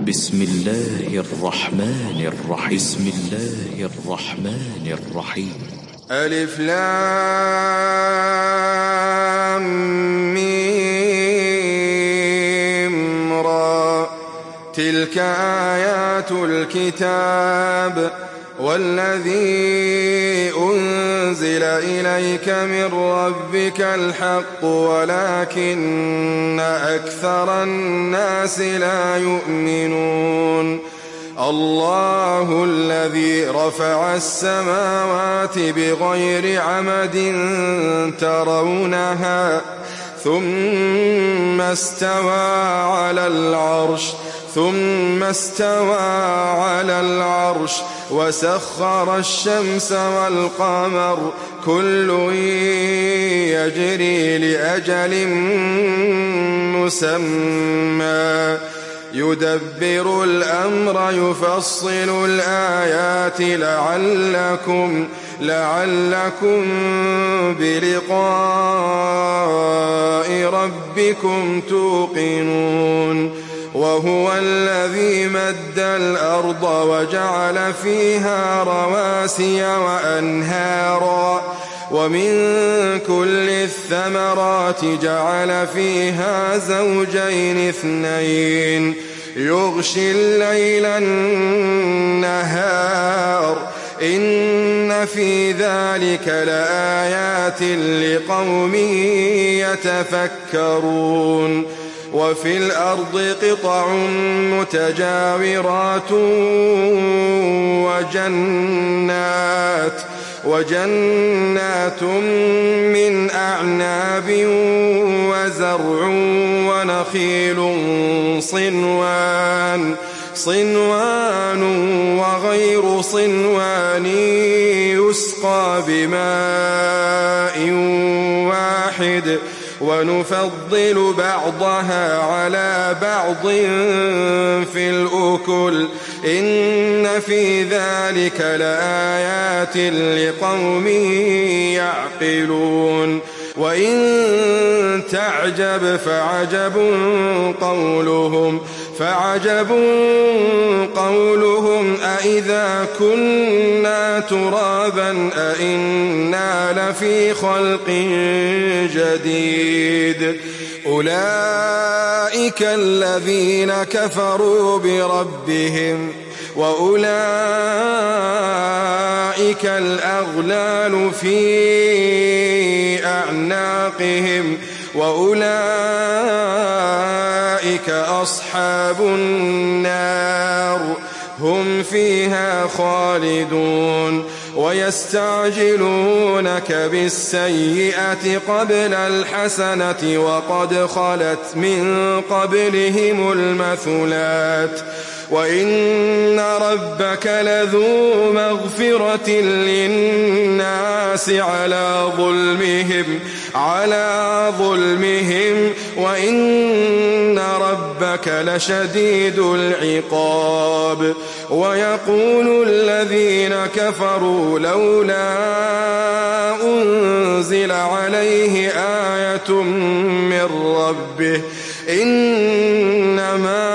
بسم الله الرحمن الرحيم. بسم الله الرحمن الرحيم. ألف لام ميم را. تلك آيات الكتاب والذي أنزل إليك من ربك الحق ولكن أكثر الناس لا يؤمنون. الله الذي رفع السماوات بغير عمد ترونها ثم استوى على العرش وسخر الشمس والقمر كل يجري لأجل مسمى يدبر الأمر يفصل الآيات لعلكم بلقاء ربكم توقنون. وهو الذي مد الأرض وجعل فيها رواسي وأنهارا ومن كل الثمرات جعل فيها زوجين اثنين يغشي الليل النهار إن في ذلك لآيات لقوم يتفكرون. وفي الأرض قطع متجاورات وجنات من أعناب وزرع ونخيل صنوان وغير صنوان يسقى بماء واحد ونفضل بعضها على بعض في الأكل إن في ذلك لآيات لقوم يعقلون. وإن تعجب فعجب قولهم أإذا كنا ترابا أإنا لفي خلق جديد. أولئك الذين كفروا بربهم وأولئك الأغلال في أعناقهم وأولئك أصحاب النار هم فيها خالدون. ويستعجلونك بالسيئة قبل الحسنة وقد خلت من قبلهم المثلات وإن ربك لذو مغفرة للناس على ظلمهم وإن ربك لشديد العقاب. ويقول الذين كفروا لولا أنزل عليه آية من ربه إنما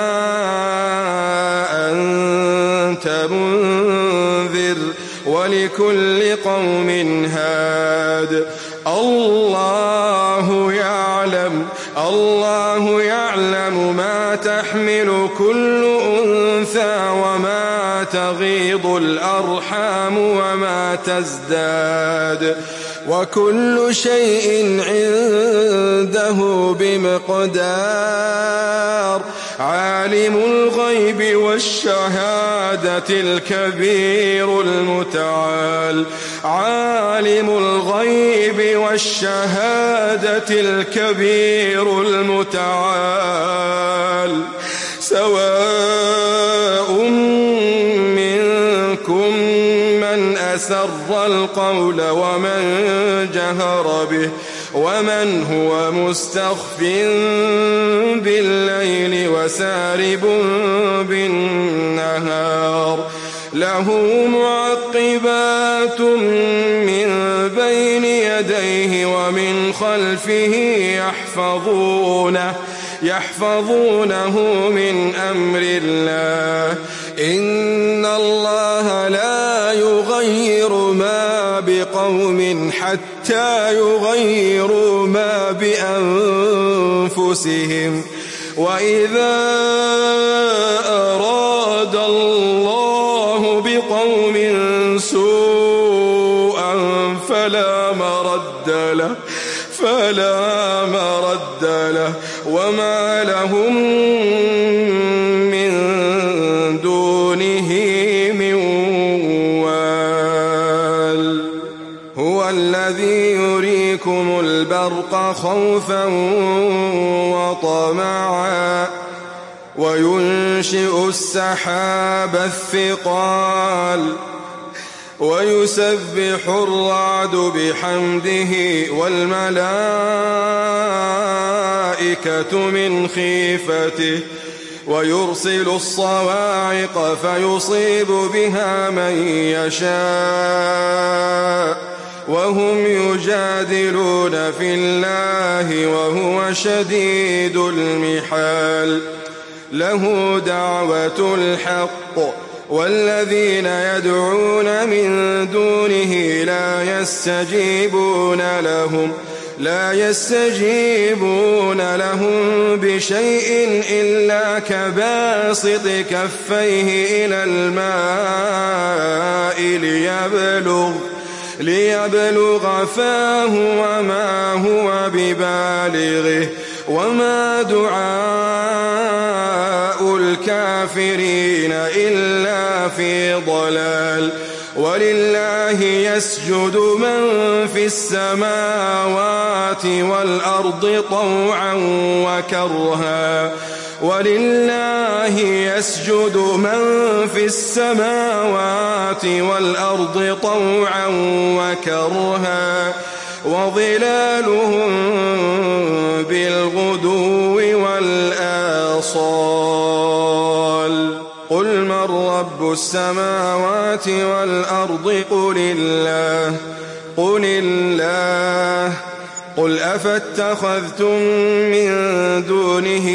أنت منذر ولكل قوم هاد. الله يعلم ما تحمل كل أنثى وما تغيض الأرحام وما تزداد وكل شيء عنده بمقدار. عالم الغيب والشهادة الكبير المتعال سواء منكم من أسر القول ومن جهر به ومن هو مستخف بالليل وسارب بالنهار. له معقبات من بين يديه ومن خلفه يحفظونه من أمر الله إن الله لا يغير ما بقوم حتى يغيروا ما بأنفسهم وإذا أراد الله بقوم سوءا فلا مرد له وما لهم من دونه من وال هو الذي يريكم البرق خوفا وطمعا وينشئ السحاب الثقال ويسبح الرعد بحمده والملائكة من خيفته ويرسل الصواعق فيصيب بها من يشاء وهم يجادلون في الله وهو شديد المحال له دعوة الحق والذين يدعون من دونه لا يستجيبون لهم بشيء إلا كباسط كفيه إلى الماء ليبلغ فاه وما هو ببالغه وما دعاء الكافرين إلا في ضلال ولله يسجد من في السماوات والأرض طوعا وكرها ولله يسجد من في السماوات والأرض طوعا وكرها وظلالهم بالغدو والآصال قل من رب السماوات والأرض قل الله قل أفاتخذتم من دونه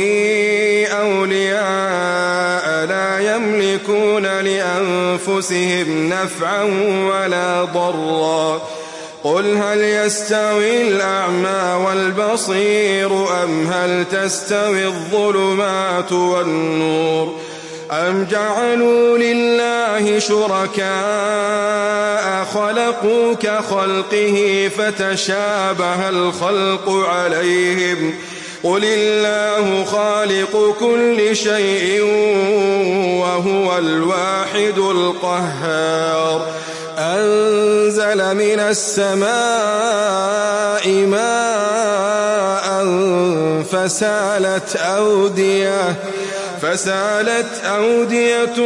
أولياء لا يملكون لأنفسهم نفعا ولا ضرا قل هل يستوي الأعمى والبصير أم هل تستوي الظلمات والنور أم جعلوا لله شركاء خلقوا كخلقه فتشابه الخلق عليهم قل الله خالق كل شيء وهو الواحد القهار أنزل من السماء ماء فسالت أودية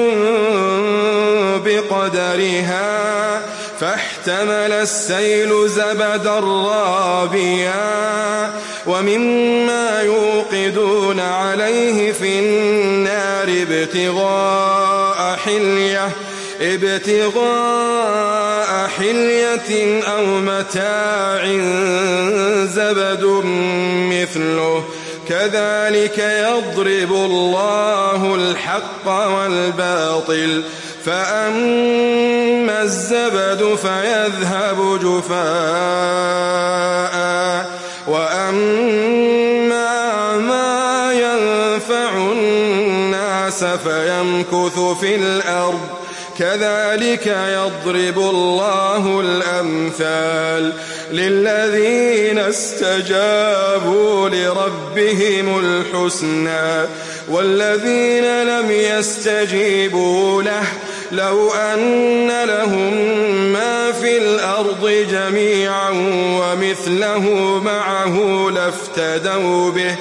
بقدرها فاحتمل السيل زبدا رابيا وممما يوقدون عليه في النار ابتغاء حلية أو متاع زبد مثله كذلك يضرب الله الحق والباطل فأما الزبد فيذهب جفاء وأما ما ينفع الناس فيمكث في الأرض كذلك يضرب الله الأمثال للذين استجابوا لربهم الحسنى والذين لم يستجيبوا له لو أن لهم ما في الأرض جميعا ومثله معه لافتدوا به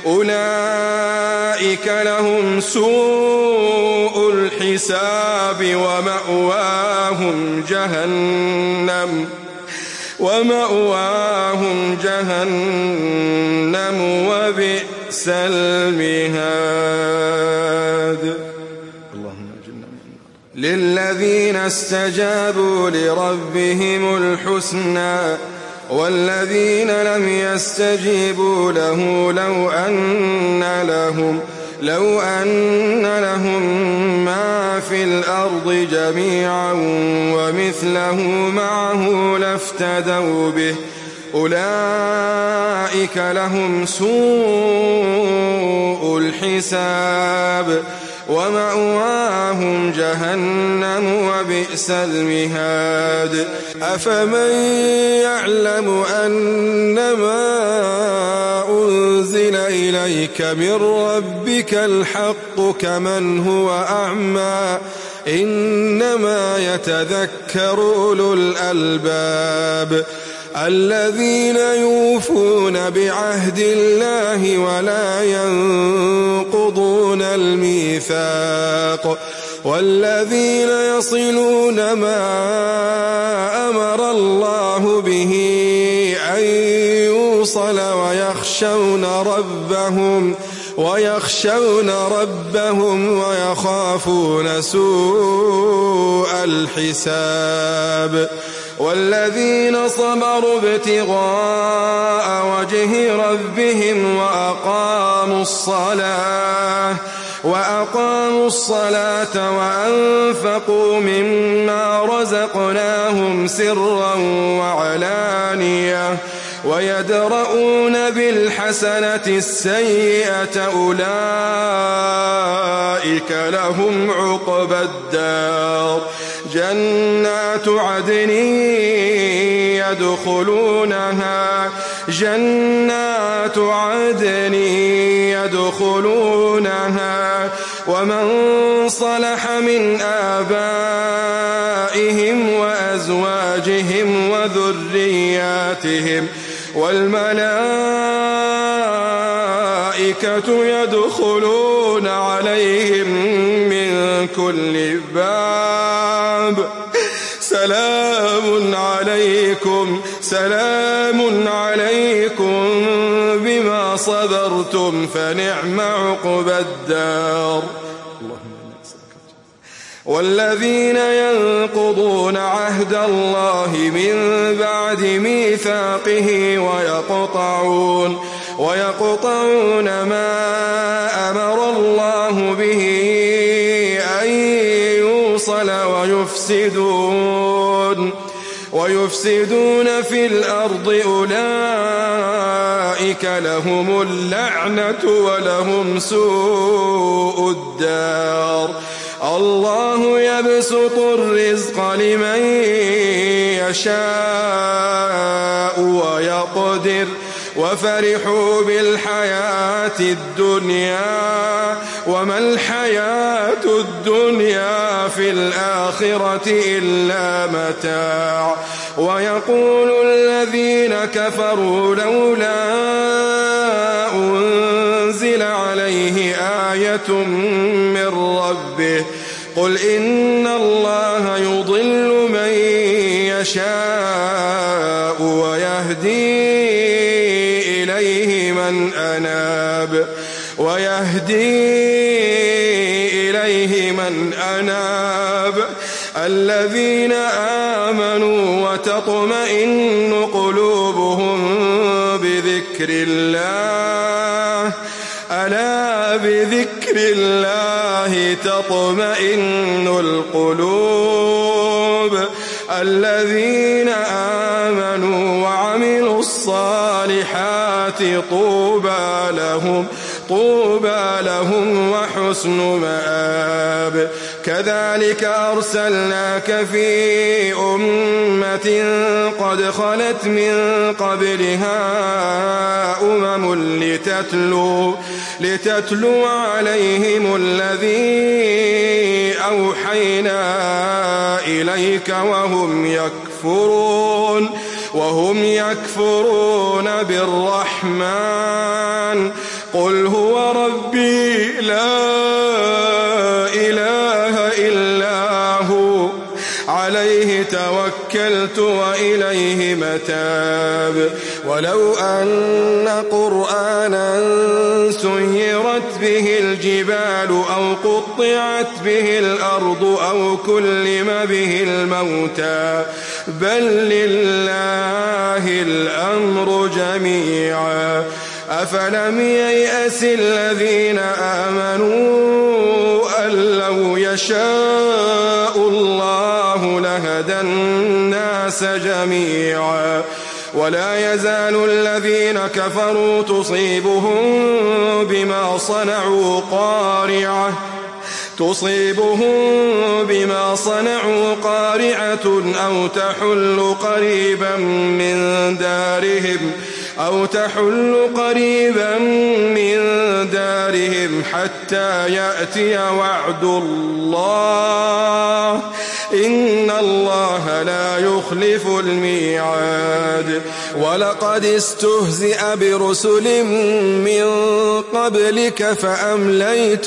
أولئك لهم سوء الحساب ومأواهم جهنم وبئس المهاد اللهم اجعلنا من النار للذين استجابوا لربهم الحسنى والذين لم يستجيبوا له لو أن لهم ما في الأرض جميعا ومثله معه لافتدوا به أولئك لهم سوء الحساب ومأواهم جهنم وبئس المهاد أفمن يعلم أنما أنزل إليك من ربك الحق كمن هو أعمى إنما يتذكر أولو الألباب الذين يوفون بعهد الله ولا ينقضون الميثاق والذين يصلون ما أمر الله به أن يوصل ويخشون ربهم ويخافون سوء الحساب والذين صبروا ابتغاء وجه ربهم وأقاموا الصلاة وأنفقوا مما رزقناهم سرا وعلانية ويدرؤون بالحسنة السيئة أولئك لهم عقبى الدار جنات عدن يدخلونها ومن صلح من آبائهم وأزواجهم وذرياتهم والملائكة يدخلون عليهم من كل باب سلام عليكم بما صبرتم فنعم عقبى الدار والذين ينقضون عهد الله من بعد ميثاقه ويقطعون ما أمر الله به أن يوصل ويفسدون في الأرض أولئك لهم اللعنة ولهم سوء الدار الله يبسط الرزق لمن يشاء ويقدر وفرحوا بالحياة الدنيا وما الحياة الدنيا في الآخرة إلا متاع ويقول الذين كفروا لولا أنزل عليه آية من ربه قل إن الله يضل من يشاء ويهدي إليه من أناب الذين آمنوا وتطمئن قلوبهم بذكر الله ألا بذكر الله تطمئن القلوب الذين آمنوا وعملوا الصالحات طوبى لهم وحسن مآب كذلك أرسلناك في أمة قد خلت من قبلها لتتلو عليهم الذي أوحينا إليك وهم يكفرون بالرحمن قل هو ربي لا إله إلا هو عليه توكلت وإليه متاب ولو أن قرآنا سيرت به الجبال أو قطعت به الأرض أو كلم به الموتى بل لله الأمر جميعا أفلم ييأس الذين آمنوا أن لو يشاء الله لهدى الناس جميعا ولا يزال الذين كفروا تصيبهم بما صنعوا قارعة أو تحل قريبا من دارهم حتى يأتي وعد الله إن الله لا يخلف الميعاد ولقد استهزئ برسل من قبلك فأمليت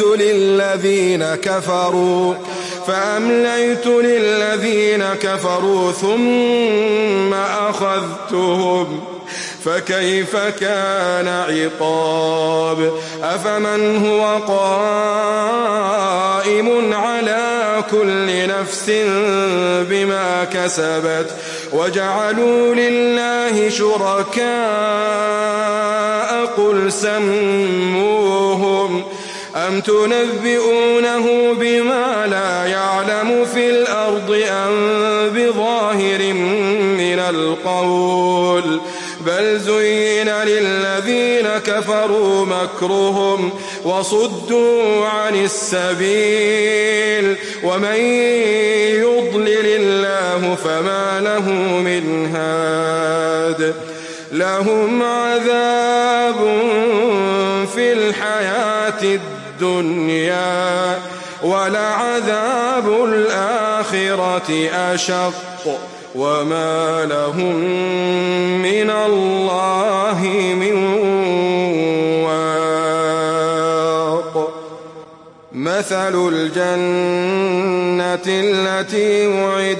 للذين كفروا ثم أخذتهم فكيف كان عقاب أفمن هو قائم على كل نفس بما كسبت وجعلوا لله شركاء قل سموهم أم تنبئونه بما لا يعلم في الأرض أم بظاهر من القول بل زين للذين كفروا مكرهم وصدوا عن السبيل ومن يضلل الله فما له من هاد لهم عذاب في الحياة الدنيا ولعذاب الآخرة أشق وما لهم من الله من واق مثل الجنة التي وعد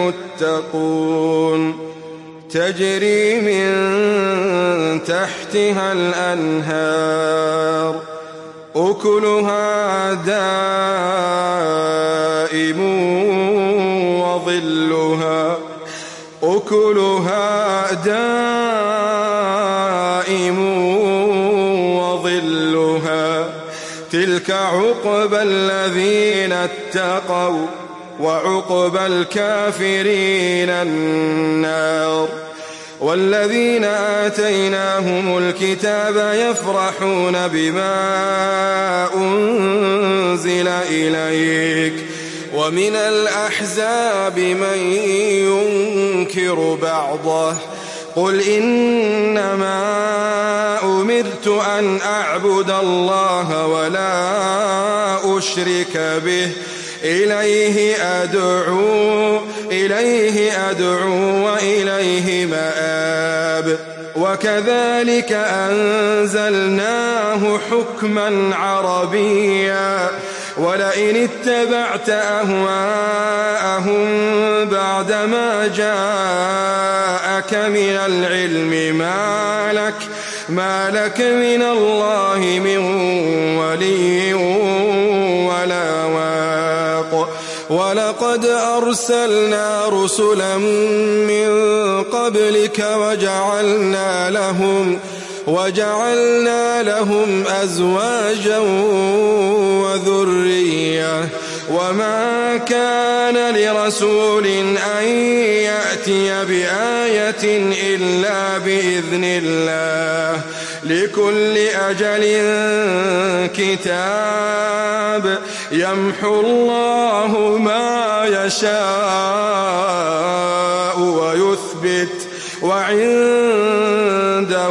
المتقون تجري من تحتها الأنهار أكلها دائم وظلها تلك عقبى الذين اتقوا وعقبى الكافرين النار والذين آتيناهم الكتاب يفرحون بما أنزل إليك ومن الأحزاب من ينكر بعضه قل إنما أمرت أن أعبد الله ولا أشرك به إليه أدعو وإليه مآب وكذلك أنزلناه حكما عربيا ولئن اتبعت أهواءهم بعدما جاءك من العلم ما لك من الله من ولي ولا واق ولقد أرسلنا رسلا من قبلك وجعلنا لهم أزواجا وذرية وما كان لرسول أن يأتي بآية إلا بإذن الله لكل أجل كتاب يمحو الله ما يشاء ويثبت وعنده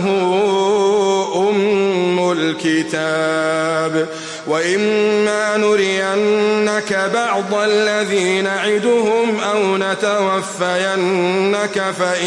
أم الكتاب وإما نرينك بعض الذي نعدهم أو نتوفينك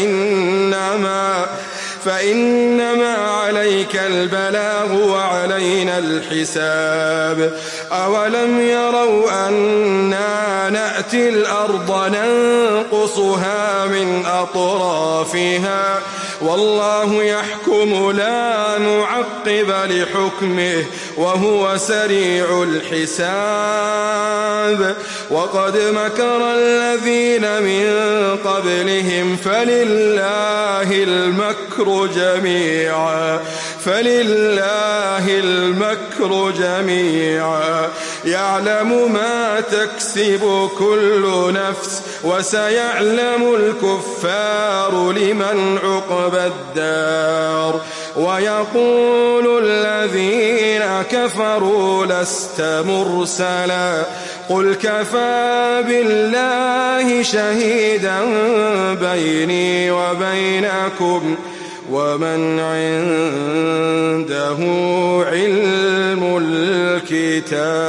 فإنما عليك البلاغ وعلينا الحساب أولم يروا أنا نأتي الأرض ننقصها من أطرافها والله يحكم لا معقب لحكمه وهو سريع الحساب وقد مكر الذين من قبلهم فلله المكر جميعا يعلم ما تكسب كل نفس وسيعلم الكفار لمن عقبى الدار ويقول الذين كفروا لست مرسلا قل كفى بالله شهيدا بيني وبينكم ومن عنده علم الكتاب.